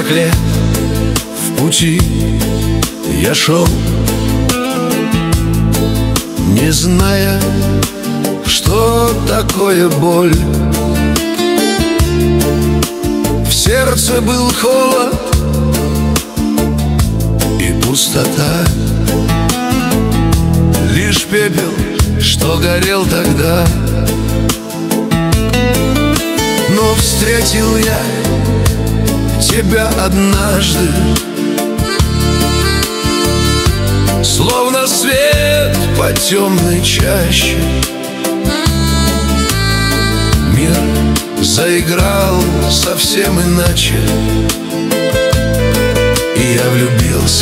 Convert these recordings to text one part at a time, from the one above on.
40 лет в пути я шел, не зная, что такое боль. В сердце был холод и пустота, лишь пепел, что горел тогда. Но встретил я тебя однажды, словно свет по темной чаще. Мир заиграл совсем иначе, и я влюбился,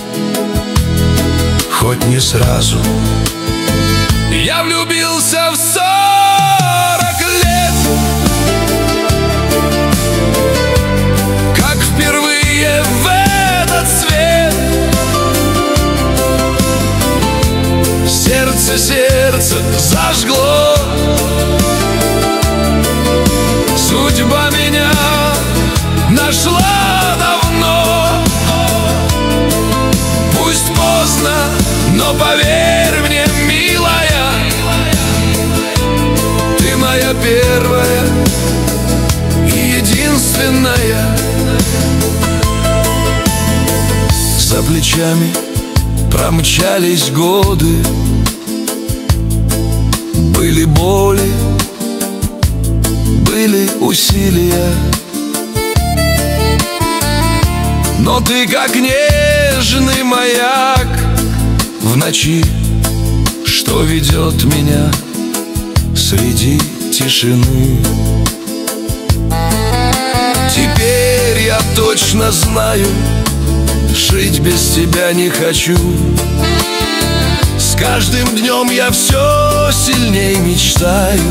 хоть не сразу. Я влюбился в 40 лет, как впервые в этот свет. Сердце зажгло, судьба меня нашла давно. Пусть поздно, но поверь мне, милая, ты моя первая и единственная. За плечами промчались годы, были боли, были усилия, но ты как нежный маяк в ночи, что ведет меня среди тишины. Теперь я точно знаю, жить без тебя не хочу. С каждым днем я все сильнее мечтаю,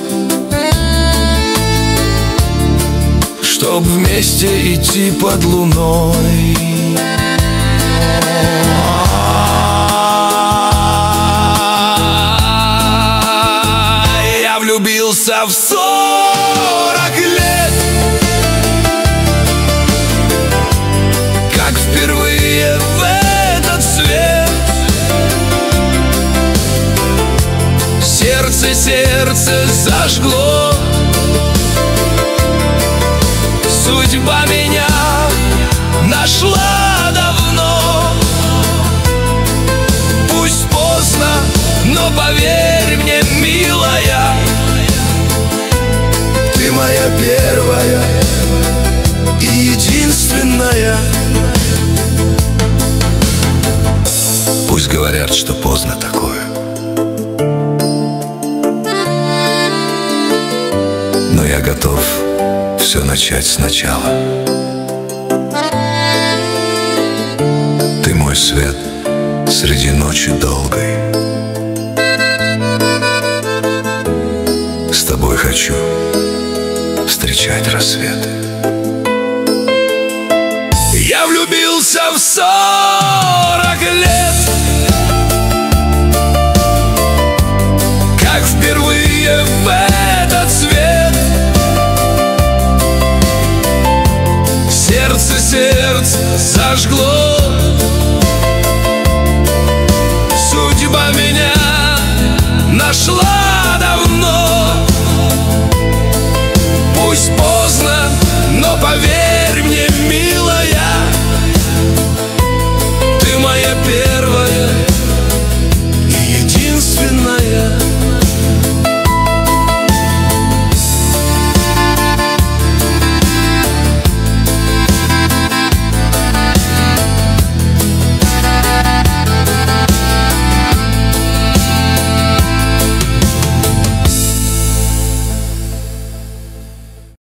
чтоб вместе идти под луной. Я влюбился в 40 лет, как впервые в этот свет. Сердце зажгло, судьба меня нашла давно. Пусть поздно, но поверь мне, милая, ты моя первая и единственная. Пусть говорят, что поздно такое, но я готов все начать сначала. Ты мой свет среди ночи долгой. С тобой хочу встречать рассветы. Я влюбился в 40 лет, как впервые в этот свет. Сердце зажгло,